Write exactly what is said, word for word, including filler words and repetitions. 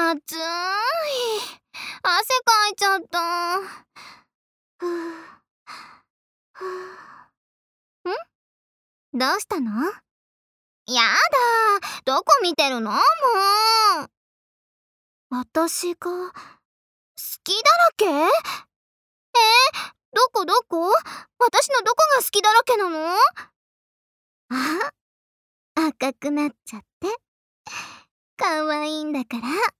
暑い。汗かいちゃった。ふぅふぅ。ん？どうしたの？やだ、どこ見てるの？もう。私が好きだらけ？えー、どこどこ？私のどこが好きだらけなの？あ、赤くなっちゃって。可愛いんだから。